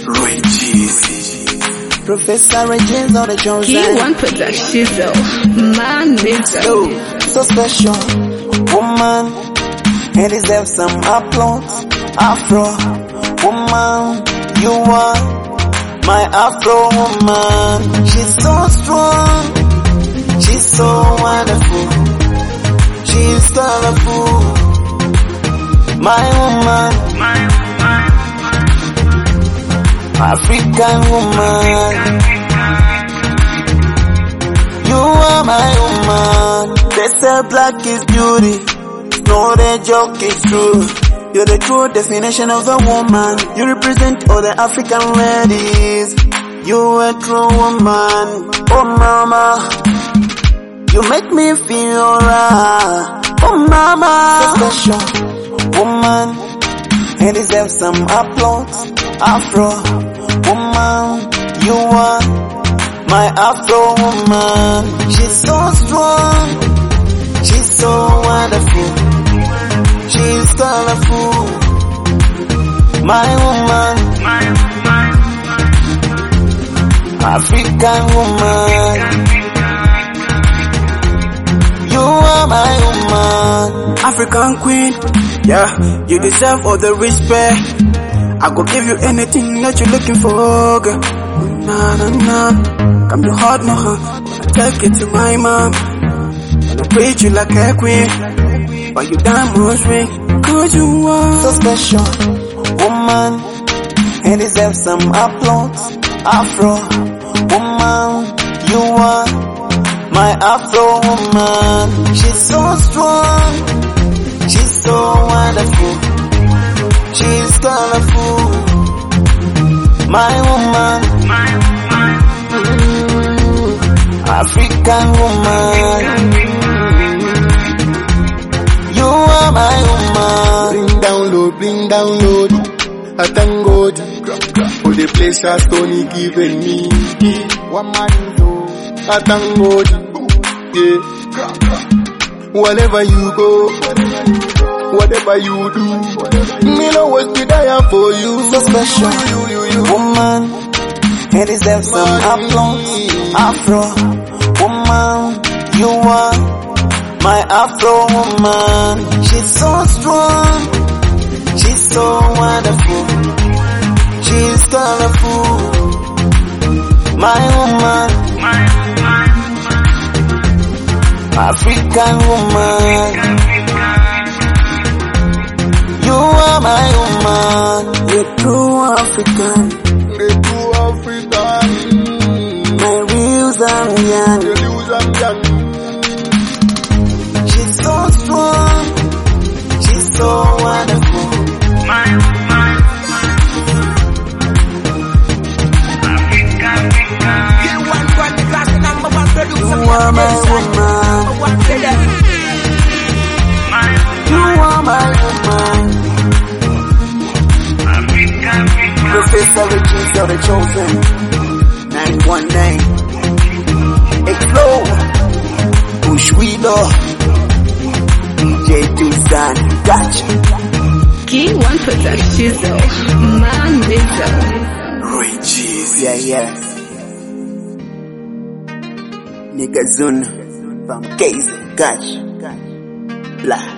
Roy Jeezy. Professor Regines on the Jones. K1 Production, man, so special, woman, and deserve some applause. Afro, woman, you are my Afro woman. She's so strong, she's so wonderful, she's colorful, my woman, African woman. You are my woman. They say black is beauty, no the joke is true. You're the true definition of a woman. You represent all the African ladies. You a true woman. Oh mama, you make me feel alright. Oh mama, so special woman, and deserve some applause. Afro woman, you are my Afro woman. She's so strong, she's so wonderful, she's colorful, my woman, African woman. You are my woman, African queen, yeah, you deserve all the respect. I go give you anything that you're looking for, girl. Nah, nah, nah. Come to heart, no, huh? Take it to my mom. And I treat you like a queen. But you diamonds ring, cause you are so special, woman, and deserve some applause. Afro, woman, you are my Afro woman. She's so strong, she's so wonderful, she's colorful, my woman, African woman. You are my woman. Bring down load. I thank God for the pleasure Tony given me. One man do. I thank God. Yeah. Wherever you go, whatever you do, me know what's the desire for you. So special, woman, and deserve some applause. Afro, woman, you are my Afro woman. She's so strong, she's so wonderful, she's colorful, my woman, African woman. You are my woman. you're true African. The true African. My real Zambian. The real Zambian. She's so strong, she's so wonderful, you are my woman. You are my woman. Professor Regines of the Chosen. 919 Explode Bushwido DJ Dusan Gotcha K1 Production, man, Roy Jeezy. Yeah Nigga Zun from Case Gotcha Blah